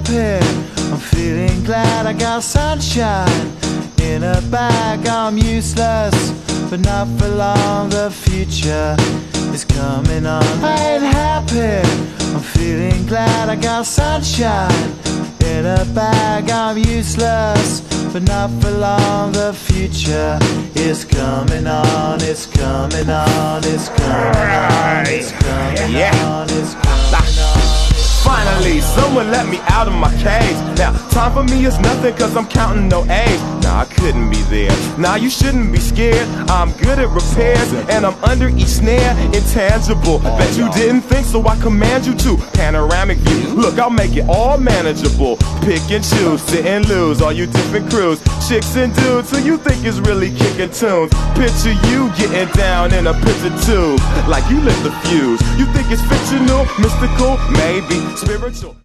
happy, I'm feeling glad I got sunshine in a bag. I'm useless, but not for long, the future is coming on. I ain't happy, I'm feeling glad I got sunshine in a bag. I'm useless, but not for long, the future is coming on. It's coming on, it's coming on, it's coming on, it's coming on. Finally, someone let me out of my cage. Now, time for me is nothing cause I'm counting no A's. Nah, I couldn't be there. Nah, you shouldn't be scared. I'm good at repairs and I'm under each snare. Intangible, bet you didn't think, so I command you to. Panoramic view, look, I'll make it all manageable. Pick and choose, sit and lose, all you different crews. Chicks and dudes who you think is really kicking tunes. Picture you getting down in a picture tube, like you lit the fuse. You think it's fictional, mystical, maybe spiritual.